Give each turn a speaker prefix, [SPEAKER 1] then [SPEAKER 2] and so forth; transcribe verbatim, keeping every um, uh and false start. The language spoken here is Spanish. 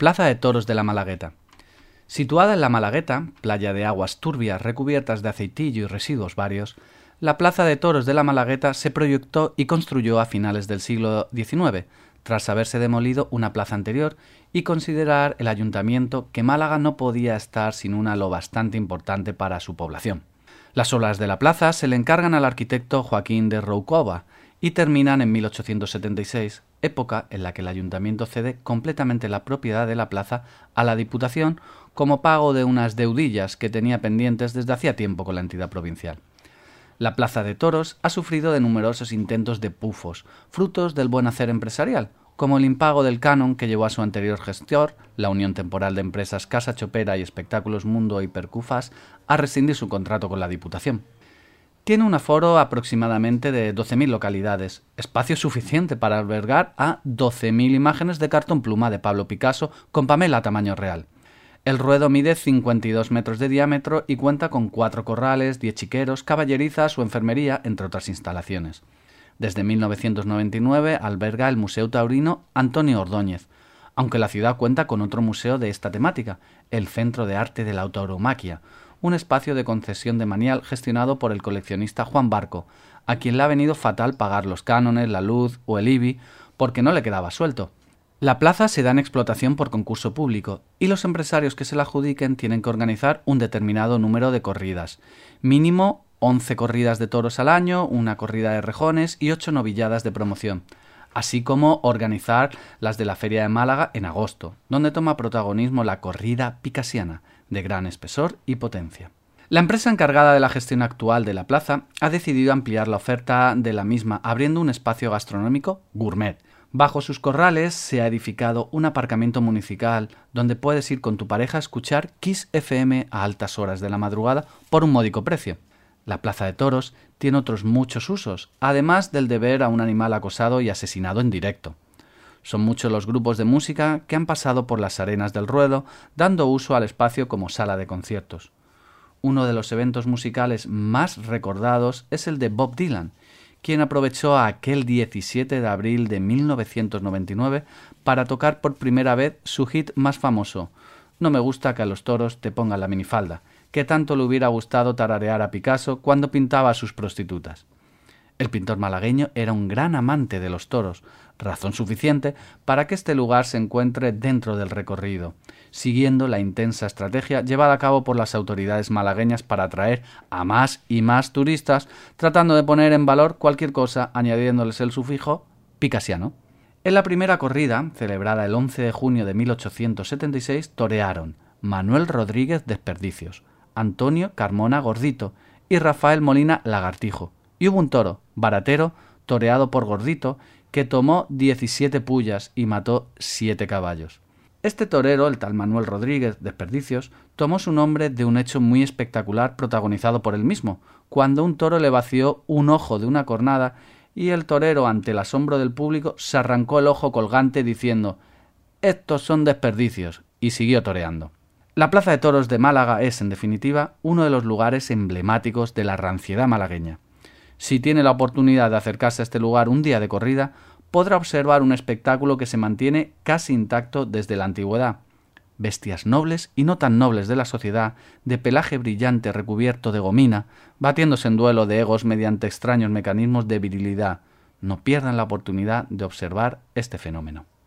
[SPEAKER 1] Plaza de Toros de la Malagueta. Situada en la Malagueta, playa de aguas turbias recubiertas de aceitillo y residuos varios, la Plaza de Toros de la Malagueta se proyectó y construyó a finales del siglo diecinueve, tras haberse demolido una plaza anterior y considerar el ayuntamiento que Málaga no podía estar sin una lo bastante importante para su población. Las obras de la plaza se le encargan al arquitecto Joaquín de Roucova y terminan en mil ochocientos setenta y seis, época en la que el ayuntamiento cede completamente la propiedad de la plaza a la Diputación como pago de unas deudillas que tenía pendientes desde hacía tiempo con la entidad provincial. La Plaza de Toros ha sufrido de numerosos intentos de pufos, frutos del buen hacer empresarial, como el impago del canon que llevó a su anterior gestor, la Unión Temporal de Empresas Casa Chopera y Espectáculos Mundo y Percufas, a rescindir su contrato con la Diputación. Tiene un aforo aproximadamente de doce mil localidades, espacio suficiente para albergar a doce mil imágenes de cartón pluma de Pablo Picasso con Pamela a tamaño real. El ruedo mide cincuenta y dos metros de diámetro y cuenta con cuatro corrales, diez chiqueros, caballerizas o enfermería, entre otras instalaciones. Desde mil novecientos noventa y nueve alberga el Museo Taurino Antonio Ordóñez, aunque la ciudad cuenta con otro museo de esta temática, el Centro de Arte de la Tauromaquia, un espacio de concesión de manial gestionado por el coleccionista Juan Barco, a quien le ha venido fatal pagar los cánones, la luz o el I B I porque no le quedaba suelto. La plaza se da en explotación por concurso público y los empresarios que se la adjudiquen tienen que organizar un determinado número de corridas, mínimo once corridas de toros al año, una corrida de rejones y ocho novilladas de promoción, así como organizar las de la Feria de Málaga en agosto, donde toma protagonismo la corrida picasiana, de gran espesor y potencia. La empresa encargada de la gestión actual de la plaza ha decidido ampliar la oferta de la misma abriendo un espacio gastronómico gourmet. Bajo sus corrales se ha edificado un aparcamiento municipal donde puedes ir con tu pareja a escuchar Kiss F M a altas horas de la madrugada por un módico precio. La Plaza de Toros tiene otros muchos usos, además del de ver a un animal acosado y asesinado en directo. Son muchos los grupos de música que han pasado por las arenas del ruedo, dando uso al espacio como sala de conciertos. Uno de los eventos musicales más recordados es el de Bob Dylan, quien aprovechó aquel diecisiete de abril de mil novecientos noventa y nueve para tocar por primera vez su hit más famoso, No me gusta que a los toros te pongan la minifalda, que tanto le hubiera gustado tararear a Picasso cuando pintaba a sus prostitutas. El pintor malagueño era un gran amante de los toros, razón suficiente para que este lugar se encuentre dentro del recorrido, siguiendo la intensa estrategia llevada a cabo por las autoridades malagueñas para atraer a más y más turistas, tratando de poner en valor cualquier cosa añadiéndoles el sufijo picasiano. En la primera corrida, celebrada el once de junio de mil ochocientos setenta y seis, torearon Manuel Rodríguez Desperdicios, Antonio Carmona Gordito y Rafael Molina Lagartijo. Y hubo un toro, Baratero, toreado por Gordito, que tomó diecisiete pullas y mató siete caballos. Este torero, el tal Manuel Rodríguez Desperdicios, tomó su nombre de un hecho muy espectacular protagonizado por él mismo, cuando un toro le vació un ojo de una cornada y el torero, ante el asombro del público, se arrancó el ojo colgante diciendo «Estos son desperdicios» y siguió toreando. La Plaza de Toros de Málaga es, en definitiva, uno de los lugares emblemáticos de la ranciedad malagueña. Si tiene la oportunidad de acercarse a este lugar un día de corrida, podrá observar un espectáculo que se mantiene casi intacto desde la antigüedad. Bestias nobles y no tan nobles de la sociedad, de pelaje brillante recubierto de gomina, batiéndose en duelo de egos mediante extraños mecanismos de virilidad. No pierdan la oportunidad de observar este fenómeno.